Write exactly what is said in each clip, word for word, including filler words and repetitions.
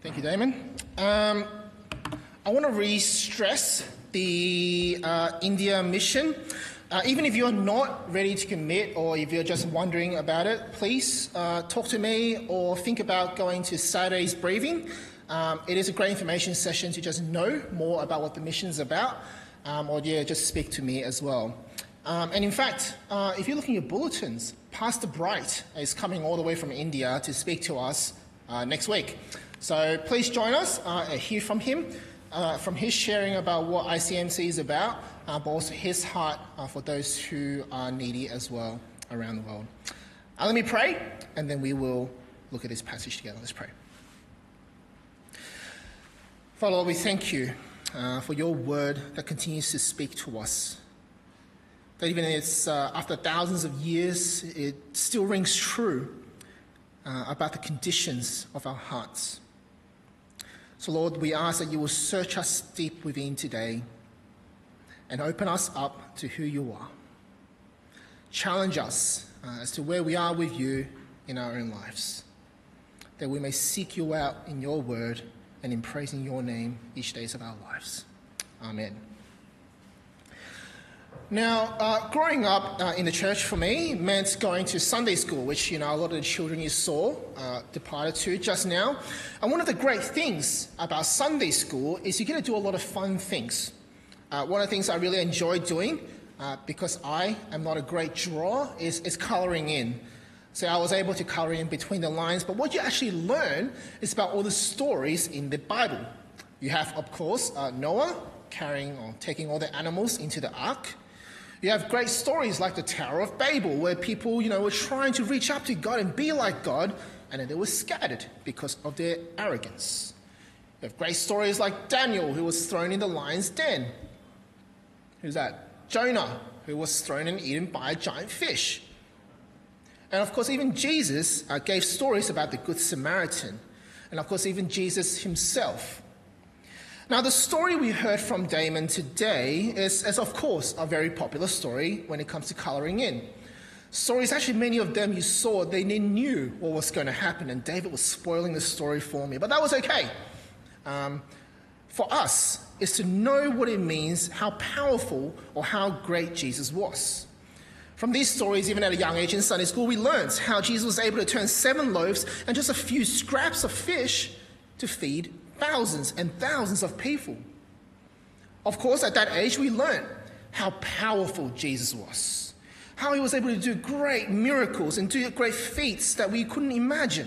Thank you, Damon. Um, I want to re-stress the uh, India mission. Uh, even if you're not ready to commit or if you're just wondering about it, please uh, talk to me or think about going to Saturday's briefing. Um, it is a great information session to just know more about what the mission is about, um, or yeah, just speak to me as well. Um, and in fact, uh, if you look in your bulletins, Pastor Bright is coming all the way from India to speak to us uh, next week. So please join us, uh, and hear from him, uh, from his sharing about what I C M C is about, uh, but also his heart uh, for those who are needy as well around the world. Uh, let me pray, and then we will look at this passage together. Let's pray. Father, Lord, we thank you uh, for your word that continues to speak to us. That even it's uh, after thousands of years, it still rings true uh, about the conditions of our hearts. So, Lord, we ask that you will search us deep within today and open us up to who you are. Challenge us uh, as to where we are with you in our own lives, that we may seek you out in your word and in praising your name each day of our lives. Amen. Now, uh, growing up uh, in the church for me meant going to Sunday school, which, you know, a lot of the children you saw uh, departed to just now. And one of the great things about Sunday school is you get to do a lot of fun things. Uh, one of the things I really enjoy doing, uh, because I am not a great drawer, is, is colouring in. So I was able to colour in between the lines, but what you actually learn is about all the stories in the Bible. You have, of course, uh, Noah carrying or taking all the animals into the ark. You have great stories like the Tower of Babel, where people, you know, were trying to reach up to God and be like God, and then they were scattered because of their arrogance. You have great stories like Daniel, who was thrown in the lion's den. Who's that? Jonah, who was thrown and eaten by a giant fish. And of course, even Jesus uh, gave stories about the Good Samaritan. And of course, even Jesus himself. Now, the story we heard from Damon today is, is, of course, a very popular story when it comes to colouring in. Stories, actually, many of them you saw, they knew what was going to happen, and David was spoiling the story for me. But that was okay. Um, for us, is to know what it means, how powerful or how great Jesus was. From these stories, even at a young age in Sunday school, we learned how Jesus was able to turn seven loaves and just a few scraps of fish to feed thousands and thousands of people. Of course, at that age, we learned how powerful Jesus was, how he was able to do great miracles and do great feats that we couldn't imagine.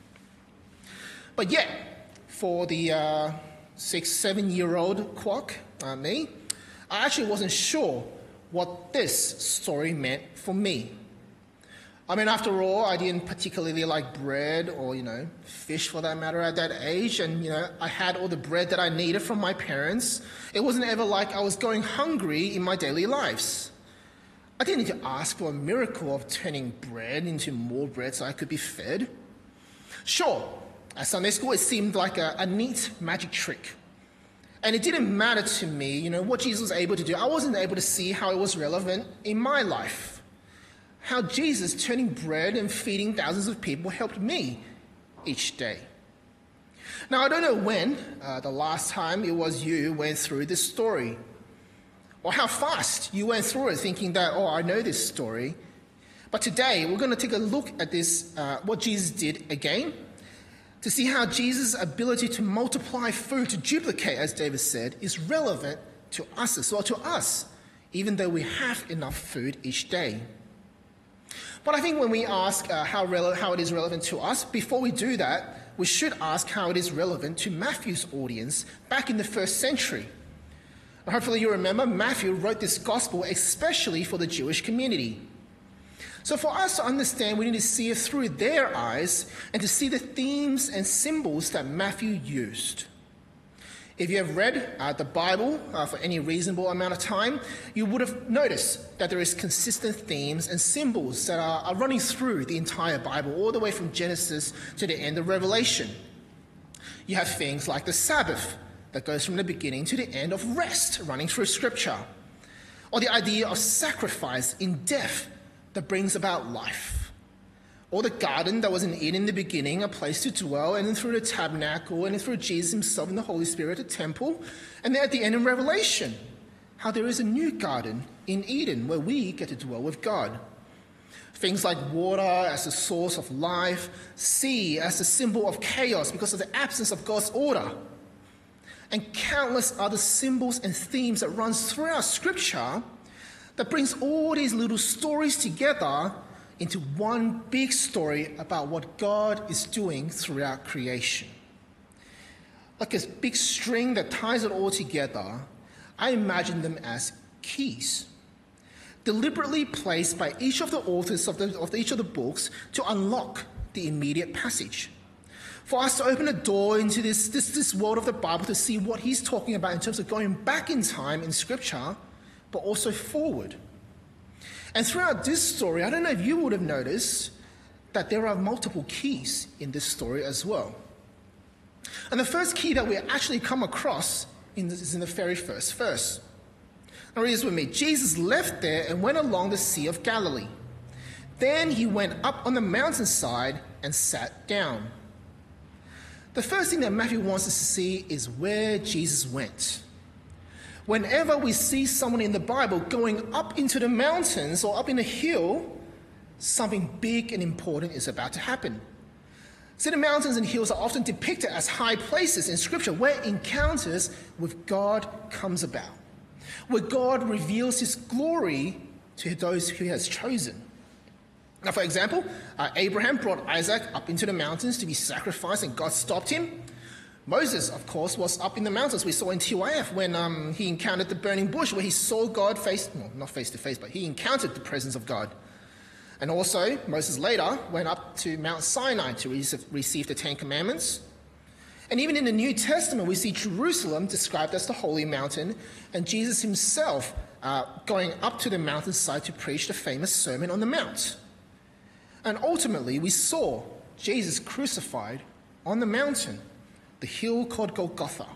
But yet, for the uh, six, seven-year-old quack, uh, me, I actually wasn't sure what this story meant for me. I mean, after all, I didn't particularly like bread or, you know, fish for that matter at that age. And, you know, I had all the bread that I needed from my parents. It wasn't ever like I was going hungry in my daily lives. I didn't need to ask for a miracle of turning bread into more bread so I could be fed. Sure, at Sunday school, it seemed like a, a neat magic trick. And it didn't matter to me, you know, what Jesus was able to do. I wasn't able to see how it was relevant in my life. How Jesus turning bread and feeding thousands of people helped me each day. Now, I don't know when uh, the last time it was you went through this story, or how fast you went through it thinking that, oh, I know this story. But today, we're going to take a look at this, uh, what Jesus did again, to see how Jesus' ability to multiply food, to duplicate, as David said, is relevant to us as well, to us, even though we have enough food each day. But I think when we ask uh, how, rele- how it is relevant to us, before we do that, we should ask how it is relevant to Matthew's audience back in the first century. And hopefully you remember Matthew wrote this gospel especially for the Jewish community. So for us to understand, we need to see it through their eyes and to see the themes and symbols that Matthew used. If you have read uh, the Bible uh, for any reasonable amount of time, you would have noticed that there is consistent themes and symbols that are, are running through the entire Bible, all the way from Genesis to the end of Revelation. You have things like the Sabbath, that goes from the beginning to the end of rest, running through Scripture. Or the idea of sacrifice in death that brings about life. or the garden that was in Eden in the beginning, a place to dwell, and then through the tabernacle, and then through Jesus himself and the Holy Spirit, the temple, and then at the end in Revelation, how there is a new garden in Eden where we get to dwell with God. Things like water as the source of life, sea as the symbol of chaos because of the absence of God's order, and countless other symbols and themes that runs throughout Scripture that brings all these little stories together into one big story about what God is doing throughout creation. Like a big string that ties it all together, I imagine them as keys, deliberately placed by each of the authors of, the, of each of the books to unlock the immediate passage. For us to open a door into this, this, this world of the Bible to see what he's talking about in terms of going back in time in Scripture, but also forward. And throughout this story, I don't know if you would have noticed that there are multiple keys in this story as well. And the first key that we actually come across in this is in the very first verse. Now read this with me. Jesus left there and went along the Sea of Galilee. Then he went up on the mountainside and sat down. The first thing that Matthew wants us to see is where Jesus went. Whenever we see someone in the Bible going up into the mountains or up in a hill, something big and important is about to happen. See, the mountains and hills are often depicted as high places in Scripture where encounters with God comes about, where God reveals his glory to those who he has chosen. Now, for example, uh, Abraham brought Isaac up into the mountains to be sacrificed and God stopped him. Moses, of course, was up in the mountains. We saw in T Y F when um, he encountered the burning bush where he saw God face, well, not face to face, but he encountered the presence of God. And also, Moses later went up to Mount Sinai to receive the Ten Commandments. And even in the New Testament, we see Jerusalem described as the holy mountain, and Jesus himself uh, going up to the mountainside to preach the famous Sermon on the Mount. And ultimately, we saw Jesus crucified on the mountain, the hill called Golgotha.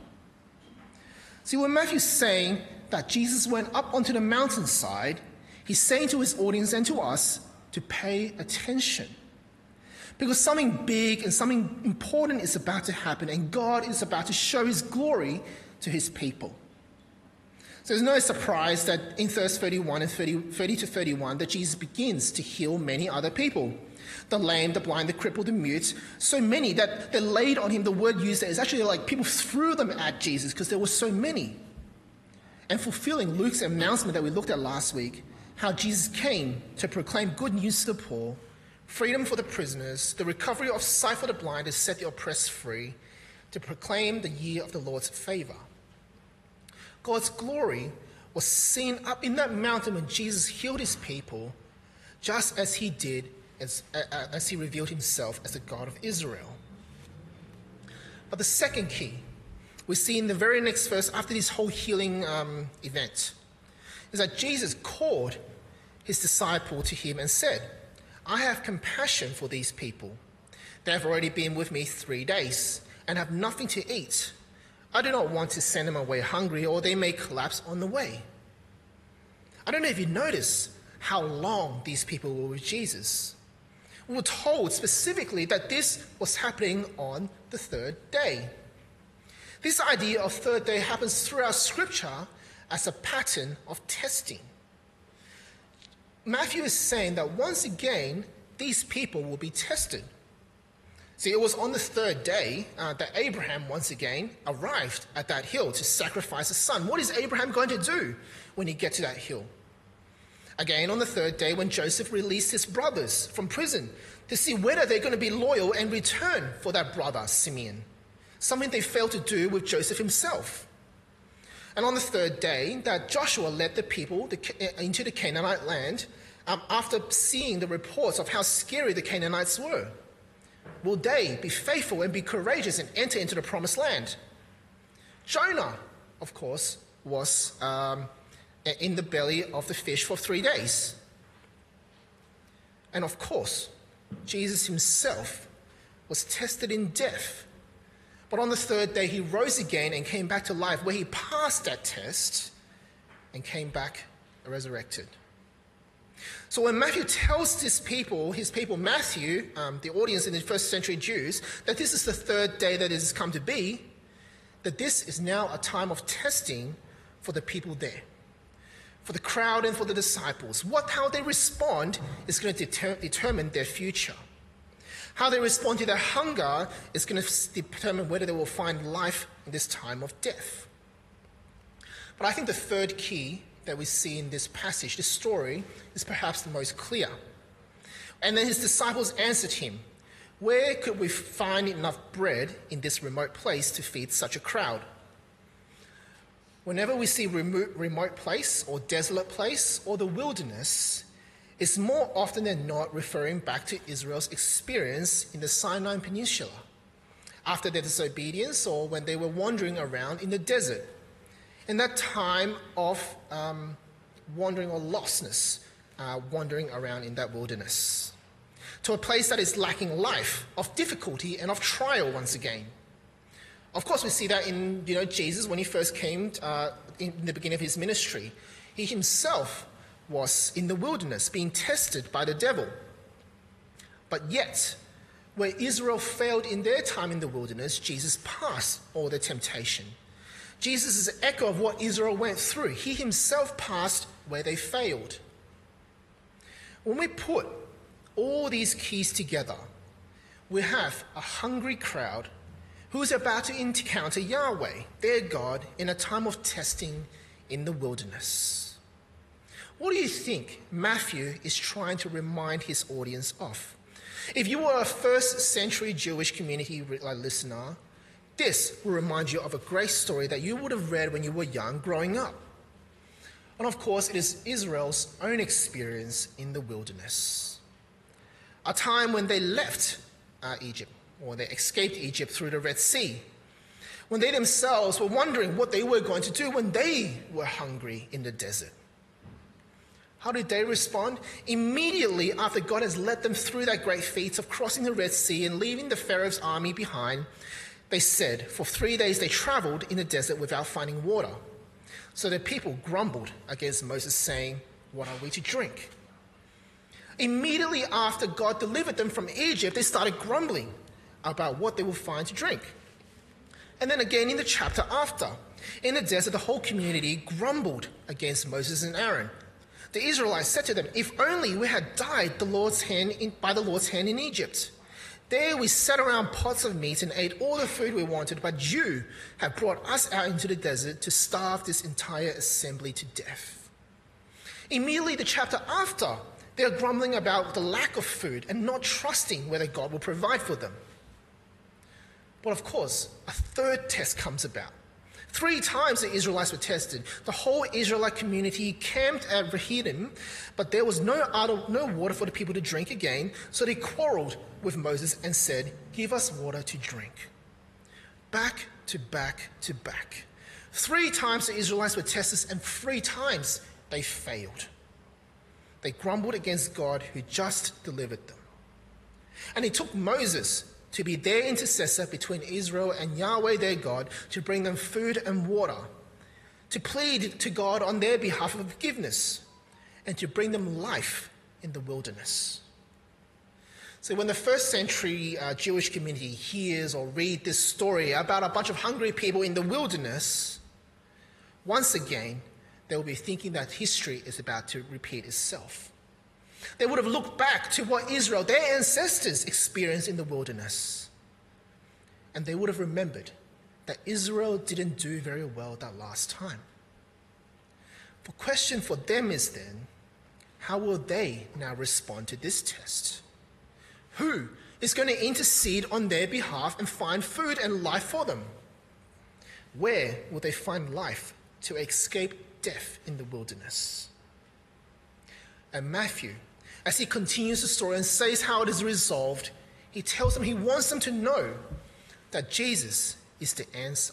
See, when Matthew's saying that Jesus went up onto the mountainside, he's saying to his audience and to us to pay attention. Because something big and something important is about to happen, and God is about to show his glory to his people. So there's no surprise that in verse thirty-one and thirty, thirty to thirty-one that Jesus begins to heal many other people. The lame, the blind, the crippled, the mute, so many that they laid on him. The word used there is actually like people threw them at Jesus because there were so many. And fulfilling Luke's announcement that we looked at last week, how Jesus came to proclaim good news to the poor, freedom for the prisoners, the recovery of sight for the blind, to set the oppressed free, to proclaim the year of the Lord's favor. God's glory was seen up in that mountain when Jesus healed his people, just as he did as, uh, as he revealed himself as the God of Israel. But the second key we see in the very next verse after this whole healing um, event is that Jesus called his disciple to him and said, I have compassion for these people. They have already been with me three days and have nothing to eat. I do not want to send them away hungry, or they may collapse on the way. I don't know if you notice how long these people were with Jesus. We were told specifically that this was happening on the third day. This idea of third day happens throughout Scripture as a pattern of testing. Matthew is saying that once again, these people will be tested. See, it was on the third day uh, that Abraham once again arrived at that hill to sacrifice his son. What is Abraham going to do when he gets to that hill? Again, on the third day, when Joseph released his brothers from prison to see whether they're going to be loyal and return for that brother, Simeon, something they failed to do with Joseph himself. And on the third day, that Joshua led the people into the Canaanite land um, after seeing the reports of how scary the Canaanites were. Will they be faithful and be courageous and enter into the promised land? Jonah, of course, was um, in the belly of the fish for three days. And of course, Jesus himself was tested in death. But on the third day, he rose again and came back to life, where he passed that test and came back resurrected. So when Matthew tells his people, his people Matthew, um, the audience in the first century Jews, that this is the third day that it has come to be, that this is now a time of testing for the people there, for the crowd and for the disciples. What, how they respond is going to deter- determine their future. How they respond to their hunger is going to determine whether they will find life in this time of death. But I think the third key that we see in this passage, this story, is perhaps the most clear. And then his disciples answered him, "Where could we find enough bread in this remote place to feed such a crowd?" Whenever we see remote, remote place or desolate place or the wilderness, it's more often than not referring back to Israel's experience in the Sinai Peninsula after their disobedience or when they were wandering around in the desert. In that time of um, wandering or lostness, uh, wandering around in that wilderness, to a place that is lacking life, of difficulty and of trial once again. Of course, we see that in you know Jesus when he first came uh, in the beginning of his ministry. He himself was in the wilderness being tested by the devil. But yet, where Israel failed in their time in the wilderness, Jesus passed all the temptation. Jesus is an echo of what Israel went through. He himself passed where they failed. When we put all these keys together, we have a hungry crowd who is about to encounter Yahweh, their God, in a time of testing in the wilderness. What do you think Matthew is trying to remind his audience of? If you were a first century Jewish community listener, this will remind you of a great story that you would have read when you were young growing up. And of course, it is Israel's own experience in the wilderness. A time when they left uh, Egypt, or they escaped Egypt through the Red Sea, when they themselves were wondering what they were going to do when they were hungry in the desert. How did they respond? Immediately after God has led them through that great feat of crossing the Red Sea and leaving the Pharaoh's army behind, they said, for three days they traveled in the desert without finding water. So the people grumbled against Moses, saying, "What are we to drink?" Immediately after God delivered them from Egypt, they started grumbling about what they will find to drink. And then again in the chapter after, in the desert, the whole community grumbled against Moses and Aaron. The Israelites said to them, "If only we had died the Lord's hand in, by the Lord's hand in Egypt. There we sat around pots of meat and ate all the food we wanted, but you have brought us out into the desert to starve this entire assembly to death." Immediately the chapter after, they are grumbling about the lack of food and not trusting whether God will provide for them. But of course, a third test comes about. Three times the Israelites were tested. The whole Israelite community camped at Rephidim, but there was no, other, no water for the people to drink again, so they quarreled with Moses and said, "Give us water to drink." Back to back to back. Three times the Israelites were tested, and three times they failed. They grumbled against God who just delivered them. And it took Moses to be their intercessor between Israel and Yahweh their God, to bring them food and water, to plead to God on their behalf of forgiveness, and to bring them life in the wilderness. So when the first century uh, Jewish community hears or read this story about a bunch of hungry people in the wilderness, once again, they will be thinking that history is about to repeat itself. They would have looked back to what Israel, their ancestors, experienced in the wilderness. And they would have remembered that Israel didn't do very well that last time. The question for them is then, how will they now respond to this test? Who is going to intercede on their behalf and find food and life for them? Where will they find life to escape death in the wilderness? And Matthew, as he continues the story and says how it is resolved, he tells them he wants them to know that Jesus is the answer.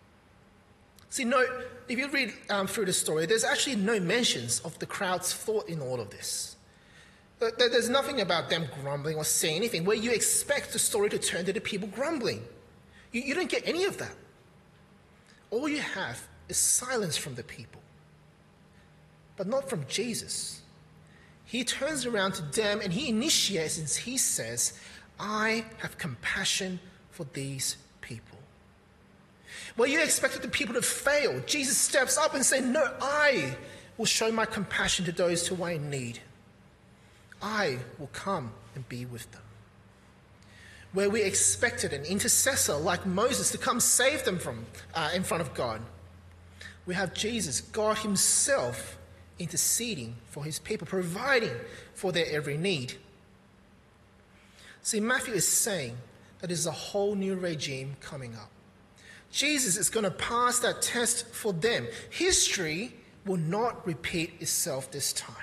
See, no, if you read um, through the story, there's actually no mentions of the crowd's thought in all of this. There's nothing about them grumbling or saying anything where you expect the story to turn to the people grumbling. You, you don't get any of that. All you have is silence from the people, but not from Jesus. he turns around to them and he initiates and he says, I have compassion for these people. Well, you expected the people to fail. Jesus steps up and says, no, I will show my compassion to those who are in need. I will come and be with them. Where we expected an intercessor like Moses to come save them from uh, in front of God, we have Jesus, God himself, interceding for his people, providing for their every need. See, Matthew is saying that there's a whole new regime coming up. Jesus is going to pass that test for them. History will not repeat itself this time.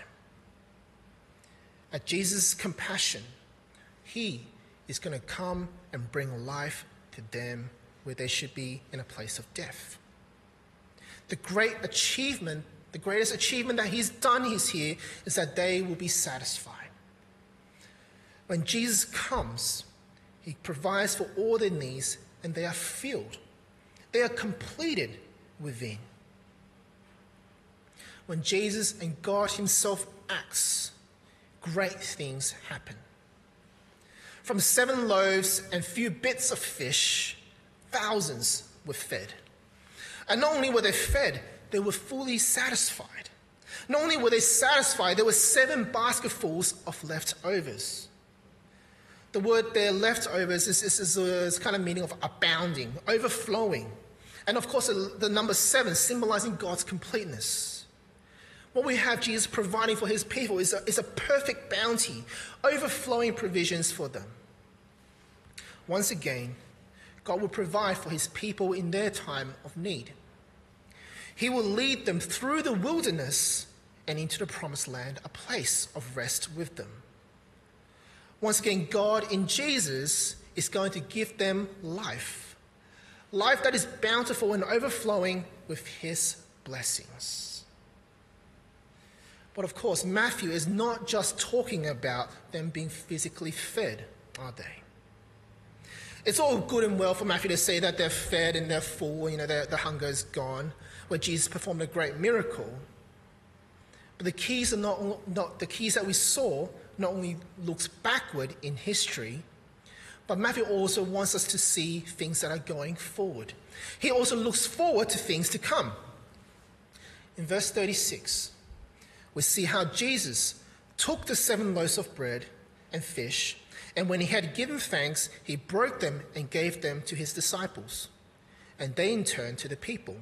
At Jesus' compassion, he is going to come and bring life to them where they should be in a place of death. The great achievement, the greatest achievement that he's done is here is that they will be satisfied. When Jesus comes, he provides for all their needs and they are filled. They are completed within. When Jesus and God himself acts, great things happen. From seven loaves and few bits of fish, thousands were fed. And not only were they fed, they were fully satisfied. Not only were they satisfied, there were seven basketfuls of leftovers. The word there, leftovers, is, is, is, a, is kind of meaning of abounding, overflowing. And of course, the number seven symbolizing God's completeness. What we have Jesus providing for his people is a, is a perfect bounty, overflowing provisions for them. Once again, God will provide for his people in their time of need. He will lead them through the wilderness and into the promised land, a place of rest with them. Once again, God in Jesus is going to give them life. Life that is bountiful and overflowing with his blessings. But of course, Matthew is not just talking about them being physically fed, are they? It's all good and well for Matthew to say that they're fed and they're full, you know, the hunger is gone, where Jesus performed a great miracle. But the keys are not, not the keys that we saw not only looks backward in history, but Matthew also wants us to see things that are going forward. He also looks forward to things to come. In verse thirty-six, we see how Jesus took the seven loaves of bread and fish, and when he had given thanks, he broke them and gave them to his disciples, and they in turn to the people.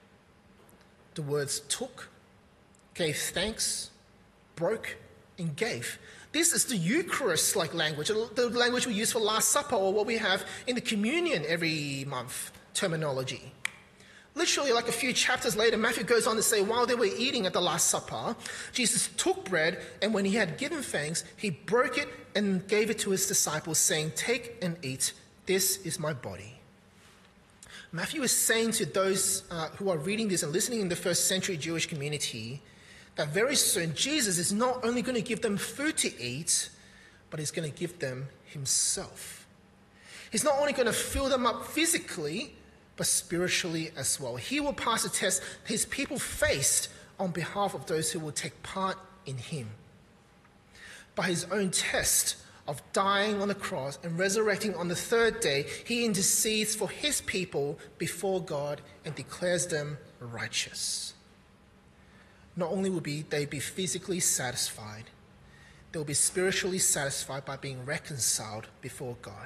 The words took, gave thanks, broke, and gave. This is the Eucharist-like language, the language we use for Last Supper or what we have in the communion every month terminology. Literally, like a few chapters later, Matthew goes on to say, while they were eating at the Last Supper, Jesus took bread, and when he had given thanks, he broke it and gave it to his disciples, saying, take and eat, this is my body. Matthew is saying to those uh, who are reading this and listening in the first century Jewish community that very soon Jesus is not only going to give them food to eat, but he's going to give them himself. He's not only going to fill them up physically, but spiritually as well. He will pass a test his people faced on behalf of those who will take part in him. By his own test of dying on the cross and resurrecting on the third day, he intercedes for his people before God and declares them righteous. Not only will be, they be physically satisfied, they will be spiritually satisfied by being reconciled before God.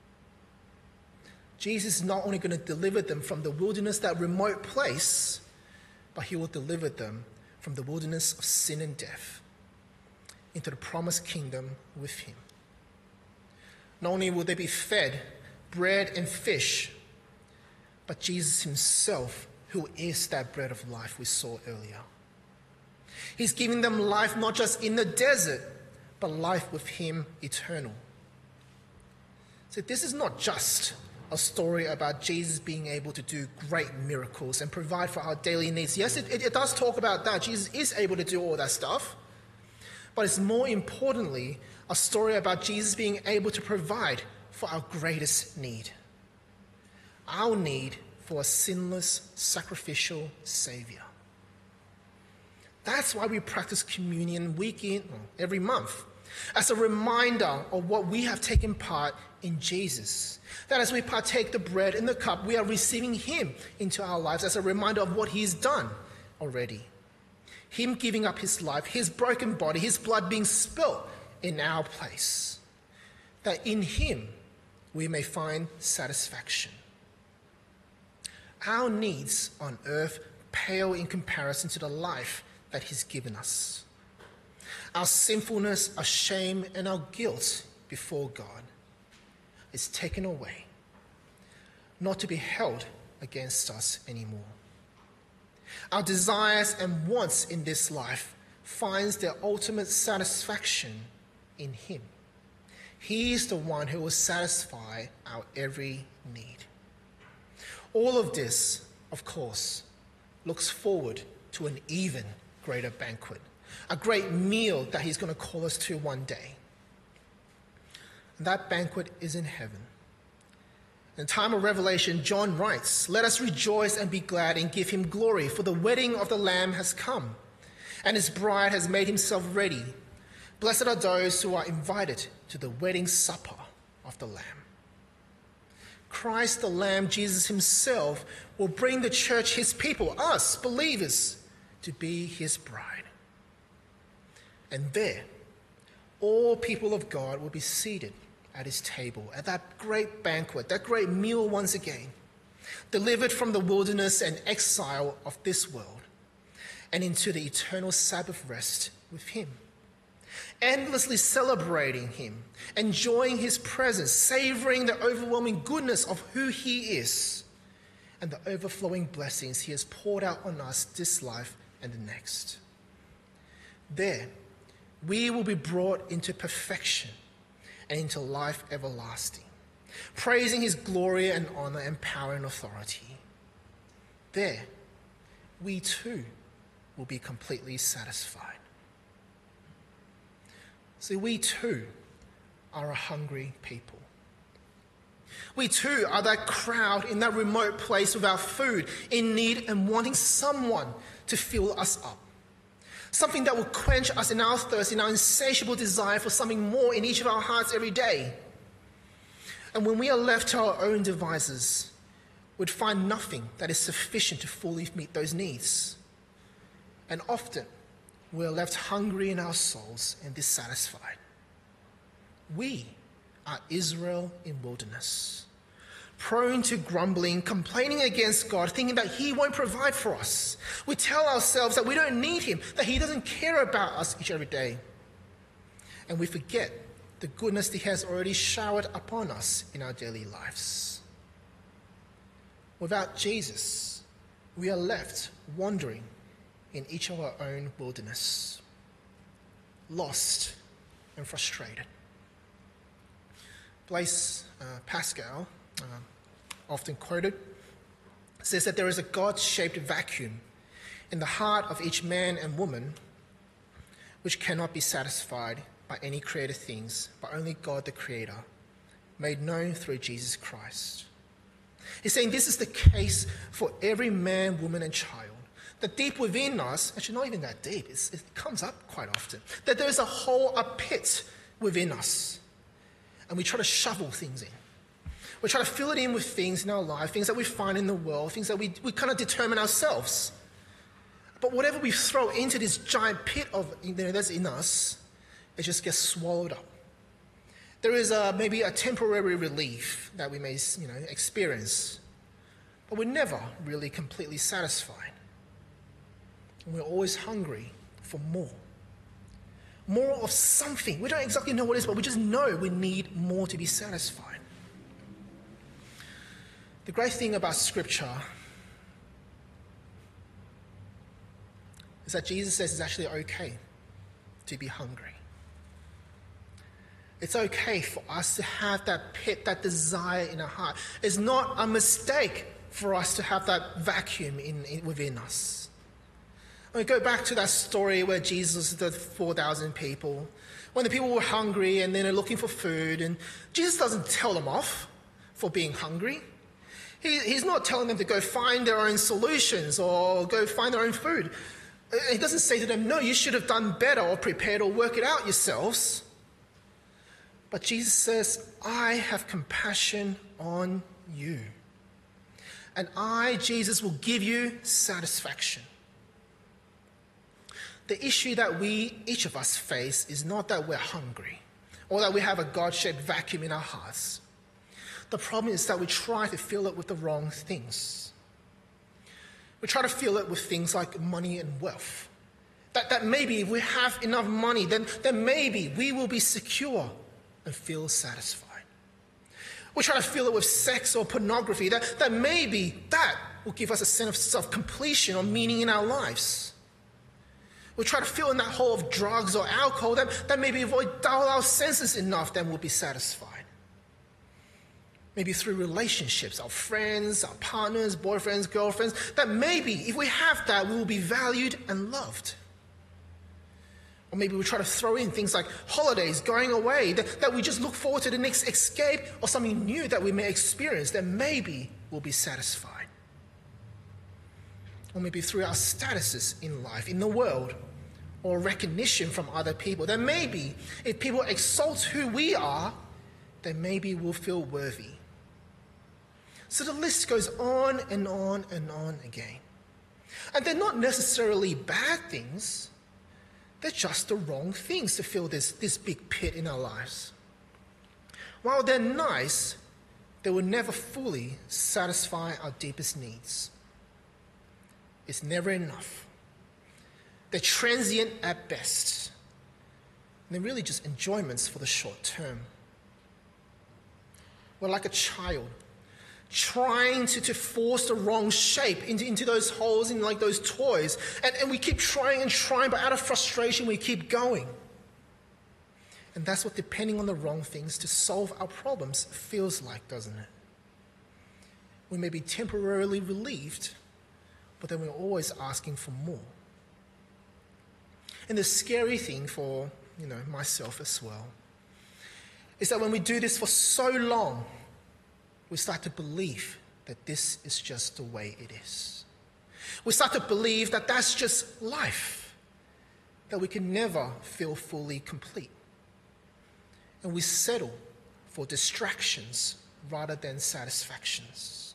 Jesus is not only going to deliver them from the wilderness, that remote place, but he will deliver them from the wilderness of sin and death into the promised kingdom with him. Not only will they be fed bread and fish, but Jesus himself, who is that bread of life we saw earlier. He's giving them life not just in the desert, but life with him eternal. So this is not just a story about Jesus being able to do great miracles and provide for our daily needs. Yes, it, it, it does talk about that. Jesus is able to do all that stuff. But it's more importantly a story about Jesus being able to provide for our greatest need. Our need for a sinless, sacrificial Savior. That's why we practice communion week in, every month, as a reminder of what we have taken part in Jesus. That as we partake the bread and the cup, we are receiving him into our lives as a reminder of what he's done already. Him giving up his life, his broken body, his blood being spilt in our place. That in him we may find satisfaction. Our needs on earth pale in comparison to the life that he's given us. Our sinfulness, our shame, and our guilt before God is taken away, not to be held against us anymore. Our desires and wants in this life finds their ultimate satisfaction in him. He is the one who will satisfy our every need. All of this, of course, looks forward to an even greater banquet, a great meal that he's going to call us to one day. And that banquet is in heaven. In the time of Revelation, John writes, "Let us rejoice and be glad and give him glory, for the wedding of the Lamb has come, and his bride has made himself ready. Blessed are those who are invited to the wedding supper of the Lamb." Christ the Lamb, Jesus himself, will bring the church, his people, us, believers, to be his bride. And there, all people of God will be seated at his table, at that great banquet, that great meal once again, delivered from the wilderness and exile of this world, and into the eternal Sabbath rest with him, endlessly celebrating him, enjoying his presence, savoring the overwhelming goodness of who he is, and the overflowing blessings he has poured out on us this life and the next. There, we will be brought into perfection and into life everlasting, praising his glory and honor and power and authority. There, we too will be completely satisfied. See, we too are a hungry people. We too are that crowd in that remote place without food, in need and wanting someone to fill us up. Something that will quench us in our thirst, in our insatiable desire for something more in each of our hearts every day. And when we are left to our own devices, we'd find nothing that is sufficient to fully meet those needs. And often, we are left hungry in our souls and dissatisfied. We are Israel in wilderness, prone to grumbling, complaining against God, thinking that he won't provide for us. We tell ourselves that we don't need him, that he doesn't care about us each and every day. And we forget the goodness that he has already showered upon us in our daily lives. Without Jesus, we are left wandering in each of our own wilderness, lost and frustrated. Blaise uh, Pascal, uh, often quoted, says that there is a God-shaped vacuum in the heart of each man and woman which cannot be satisfied by any created things, but only God the Creator, made known through Jesus Christ. He's saying this is the case for every man, woman, and child. That deep within us, actually not even that deep, it's, it comes up quite often, that there's a hole, a pit within us. And we try to shovel things in. We try to fill it in with things in our life, things that we find in the world, things that we, we kind of determine ourselves. But whatever we throw into this giant pit of you know, that's in us, it just gets swallowed up. There is a, maybe a temporary relief that we may you know, experience, but we're never really completely satisfied. And we're always hungry for more. More of something. We don't exactly know what it is, but we just know we need more to be satisfied. The great thing about Scripture is that Jesus says it's actually okay to be hungry. It's okay for us to have that pit, that desire in our heart. It's not a mistake for us to have that vacuum in, in within us. We go back to that story where Jesus did four thousand people, when the people were hungry and then they're looking for food, and Jesus doesn't tell them off for being hungry. He, he's not telling them to go find their own solutions or go find their own food. He doesn't say to them, no, you should have done better or prepared or work it out yourselves. But Jesus says, I have compassion on you. And I, Jesus, will give you satisfaction. The issue that we, each of us, face is not that we're hungry or that we have a God-shaped vacuum in our hearts. The problem is that we try to fill it with the wrong things. We try to fill it with things like money and wealth. That, that maybe if we have enough money, then, then maybe we will be secure and feel satisfied. We try to fill it with sex or pornography, that, that maybe that will give us a sense of completion or meaning in our lives. We try to fill in that hole of drugs or alcohol, that, that maybe if we dull our senses enough, then we'll be satisfied. Maybe through relationships, our friends, our partners, boyfriends, girlfriends, that maybe if we have that, we will be valued and loved. Or maybe we try to throw in things like holidays, going away, that, that we just look forward to the next escape or something new that we may experience, that maybe we'll be satisfied. Or maybe through our statuses in life, in the world, or recognition from other people, that maybe if people exalt who we are, then maybe we'll feel worthy. So the list goes on and on and on again. And they're not necessarily bad things. They're just the wrong things to fill this, this big pit in our lives. While they're nice, they will never fully satisfy our deepest needs. It's never enough. They're transient at best. And they're really just enjoyments for the short term. We're like a child trying to, to force the wrong shape into, into those holes in like those toys. And, and we keep trying and trying, but out of frustration, we keep going. And that's what depending on the wrong things to solve our problems feels like, doesn't it? We may be temporarily relieved, but then we're always asking for more. And the scary thing for, you know, myself as well, is that when we do this for so long, we start to believe that this is just the way it is. We start to believe that that's just life, that we can never feel fully complete. And we settle for distractions rather than satisfactions.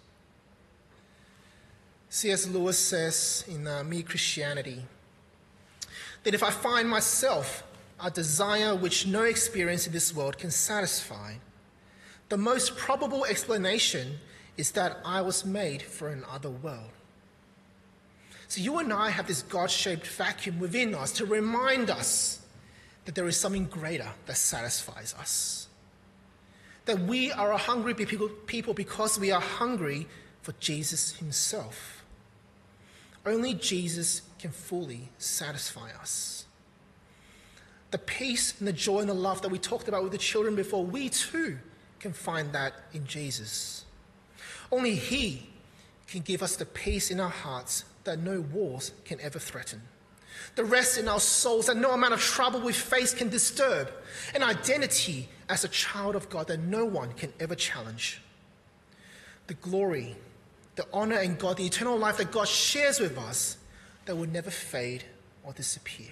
C S Lewis says in uh, Me, Christianity, that if I find myself a desire which no experience in this world can satisfy, the most probable explanation is that I was made for another world. So you and I have this God-shaped vacuum within us to remind us that there is something greater that satisfies us. That we are a hungry people because we are hungry for Jesus himself. Only Jesus can fully satisfy us. The peace and the joy and the love that we talked about with the children before, we too can find that in Jesus. Only he can give us the peace in our hearts that no wars can ever threaten. The rest in our souls that no amount of trouble we face can disturb. An identity as a child of God that no one can ever challenge. The glory, the honor and God, the eternal life that God shares with us that will never fade or disappear.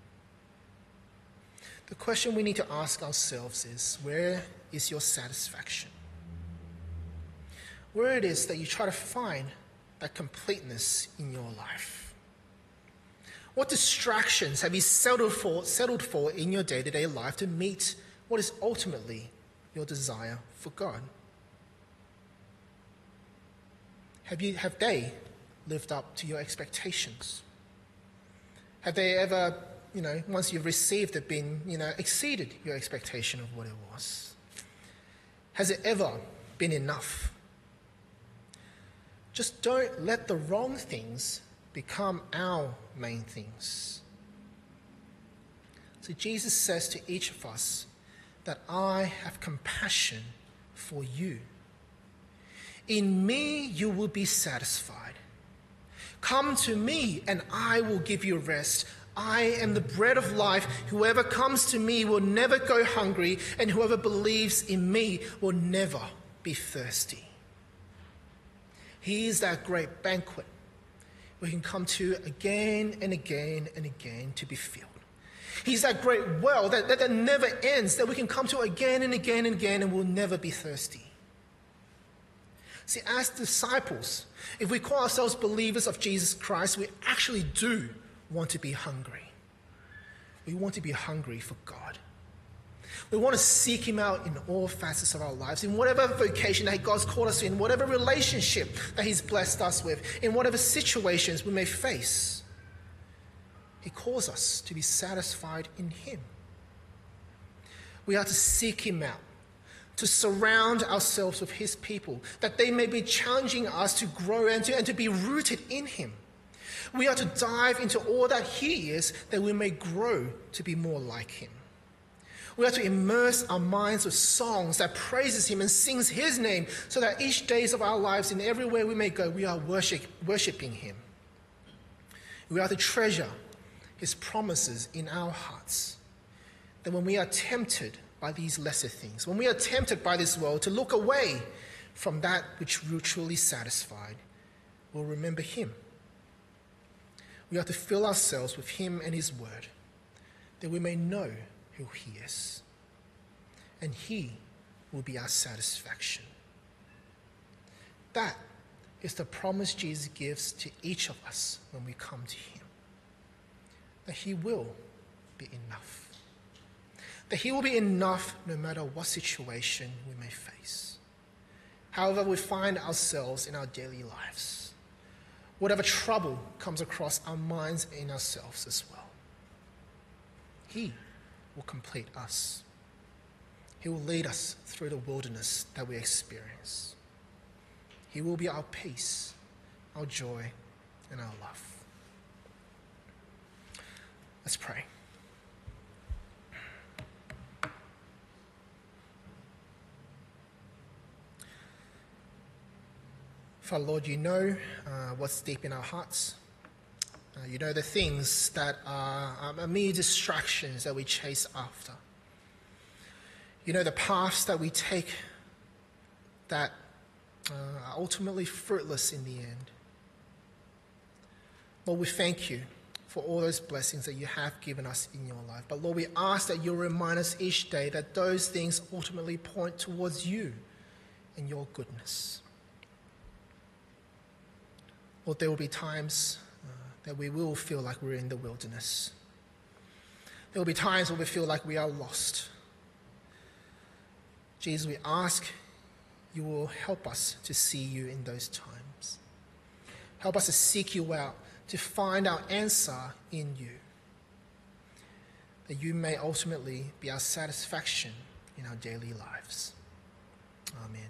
The question we need to ask ourselves is, where is your satisfaction? Where it is that you try to find that completeness in your life? What distractions have you settled for, settled for in your day-to-day life to meet what is ultimately your desire for God? Have you, have they lived up to your expectations? Have they ever, you know, once you've received it, been, you know, exceeded your expectation of what it was? Has it ever been enough? Just don't let the wrong things become our main things. So Jesus says to each of us that I have compassion for you. In me you will be satisfied. Come to me and I will give you rest. I am the bread of life. Whoever comes to me will never go hungry, and whoever believes in me will never be thirsty. He is that great banquet we can come to again and again and again to be filled. He's that great well that, that, that never ends, that we can come to again and again and again and we'll never be thirsty. See, as disciples, if we call ourselves believers of Jesus Christ, we actually do want to be hungry. We want to be hungry for God. We want to seek him out in all facets of our lives, in whatever vocation that God's called us in, whatever relationship that he's blessed us with, in whatever situations we may face. He calls us to be satisfied in him. We are to seek him out, to surround ourselves with his people, that they may be challenging us to grow and to, and to be rooted in him. We are to dive into all that he is, that we may grow to be more like him. We are to immerse our minds with songs that praises him and sings his name, so that each days of our lives, in everywhere we may go, we are worship, worshiping him. We are to treasure his promises in our hearts, that when we are tempted by these lesser things, when we are tempted by this world to look away from that which will truly satisfied, we'll remember him. We are to fill ourselves with him and his word, that we may know who he is, and he will be our satisfaction. That is the promise Jesus gives to each of us when we come to him, that he will be enough, that he will be enough no matter what situation we may face, however we find ourselves in our daily lives, whatever trouble comes across our minds and ourselves as well. He will complete us. He will lead us through the wilderness that we experience. He will be our peace, our joy, and our love. Let's pray. Father, Lord, you know uh, what's deep in our hearts. Uh, you know the things that are um, mere distractions that we chase after. You know the paths that we take that uh, are ultimately fruitless in the end. Lord, we thank you for all those blessings that you have given us in your life. But Lord, we ask that you'll remind us each day that those things ultimately point towards you and your goodness. Lord, there will be times uh, that we will feel like we're in the wilderness. There will be times when we feel like we are lost. Jesus, we ask you will help us to see you in those times. Help us to seek you out, to find our answer in you, that you may ultimately be our satisfaction in our daily lives. Amen.